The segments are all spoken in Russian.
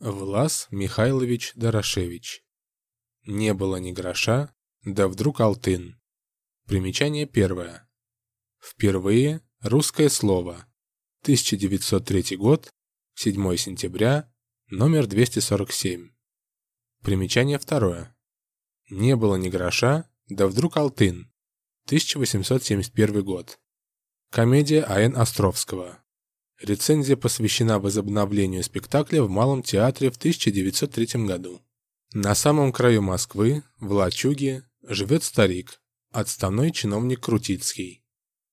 Влас Михайлович Дорошевич. Не было ни гроша, да вдруг алтын. Примечание первое. Впервые русское слово. 1903 год, 7 сентября, номер 247. Примечание второе. Не было ни гроша, да вдруг алтын. 1871 год. Комедия А.Н. Островского. Рецензия посвящена возобновлению спектакля в Малом театре в 1903 году. На самом краю Москвы, в лачуге, живет старик, отставной чиновник Крутицкий.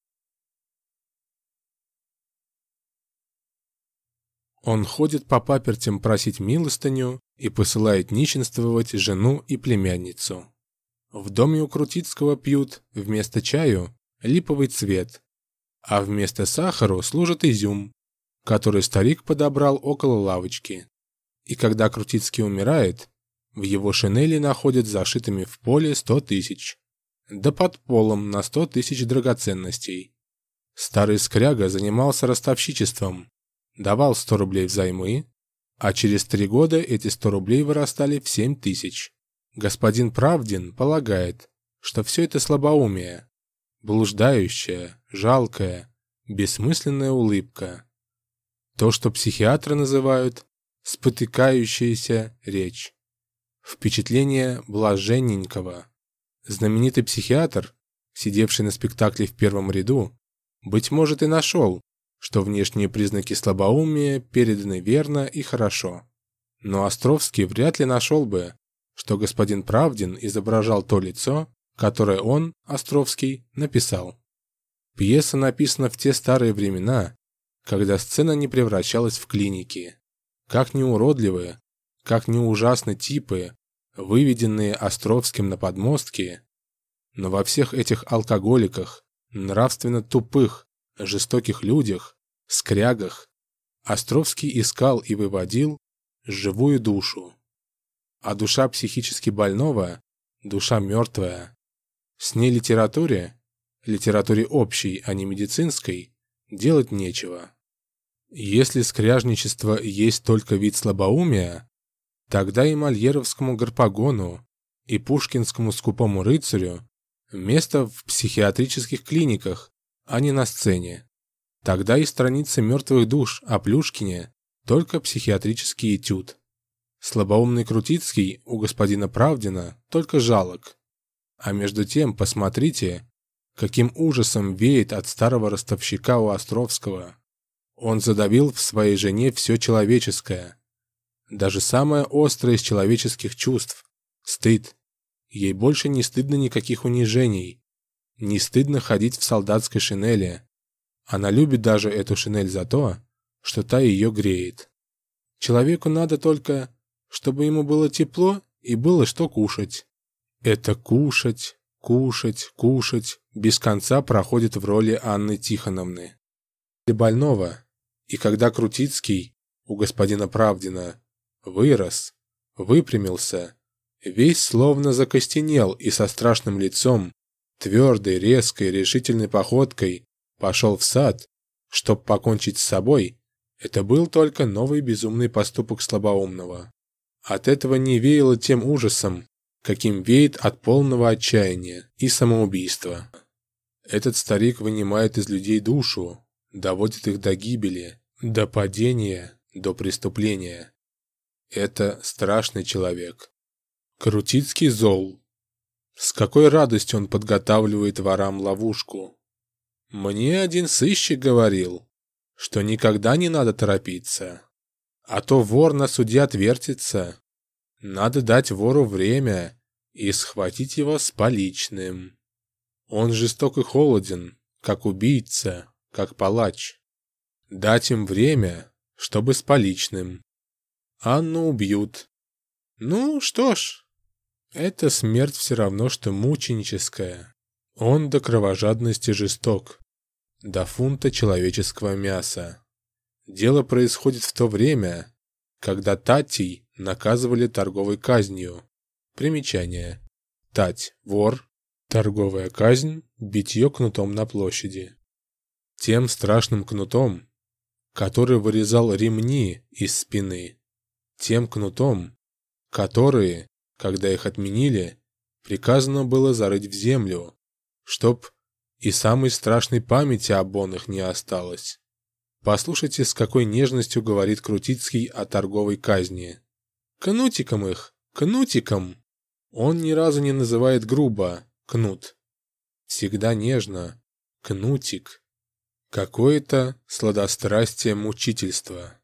Он ходит по папертям просить милостыню и посылает нищенствовать жену и племянницу. В доме у Крутицкого пьют вместо чаю липовый цвет, а вместо сахару служит изюм, который старик подобрал около лавочки. И когда Крутицкий умирает, в его шинели находят зашитыми в поле 100 тысяч, да под полом на 100 тысяч драгоценностей. Старый скряга занимался ростовщичеством, давал 100 рублей взаймы, а через 3 года эти 100 рублей вырастали в 7 тысяч. Господин Правдин полагает, что все это слабоумие, блуждающая, жалкая, бессмысленная улыбка. То, что психиатры называют спотыкающаяся речь. Впечатление блаженненького. Знаменитый психиатр, сидевший на спектакле в первом ряду, быть может и нашел, что внешние признаки слабоумия переданы верно и хорошо. Но Островский вряд ли нашел бы, что господин Правдин изображал то лицо, которое он, Островский, написал. Пьеса написана в те старые времена, когда сцена не превращалась в клиники. Как ни уродливые, как ни ужасны типы, выведенные Островским на подмостки, но во всех этих алкоголиках, нравственно тупых, жестоких людях, скрягах, Островский искал и выводил живую душу. А душа психически больного – душа мертвая. С ней литературе общей, а не медицинской, делать нечего. Если скряжничество есть только вид слабоумия, тогда и мольеровскому Гарпагону, и пушкинскому скупому рыцарю место в психиатрических клиниках, а не на сцене. Тогда и страницы мертвых душ о Плюшкине только психиатрический этюд. Слабоумный Крутицкий у господина Правдина только жалок. А между тем, посмотрите, каким ужасом веет от старого ростовщика у Островского. Он задавил в своей жене все человеческое. Даже самое острое из человеческих чувств – стыд. Ей больше не стыдно никаких унижений. Не стыдно ходить в солдатской шинели. Она любит даже эту шинель за то, что та ее греет. Человеку надо только, чтобы ему было тепло и было что кушать. Это кушать, кушать, кушать без конца проходит в роли Анны Тихоновны. Для больного, и когда Крутицкий у господина Правдина вырос, выпрямился, весь словно закостенел и со страшным лицом, твердой, резкой, решительной походкой пошел в сад, чтоб покончить с собой, это был только новый безумный поступок слабоумного. От этого не веяло тем ужасом, каким веет от полного отчаяния и самоубийства. Этот старик вынимает из людей душу, доводит их до гибели, до падения, до преступления. Это страшный человек. Крутицкий зол. С какой радостью он подготавливает ворам ловушку. Мне один сыщик говорил, что никогда не надо торопиться, а то вор на суде отвертится. Надо дать вору время и схватить его с поличным. Он жесток и холоден, как убийца, как палач. Дать им время, чтобы с поличным. Анну убьют. Ну, что ж, эта смерть все равно, что мученическая. Он до кровожадности жесток, до фунта человеческого мяса. Дело происходит в то время, когда татей наказывали торговой казнью. Примечание. Тать – вор, торговая казнь – битье кнутом на площади. Тем страшным кнутом, который вырезал ремни из спины. тем кнутом, которые, когда их отменили, приказано было зарыть в землю, чтоб и самой страшной памяти об оных не осталось. Послушайте, с какой нежностью говорит Крутицкий о торговой казни. «Кнутиком их, кнутиком!» Он ни разу не называет грубо «кнут». Всегда нежно «кнутик». Какое-то сладострастие мучительства.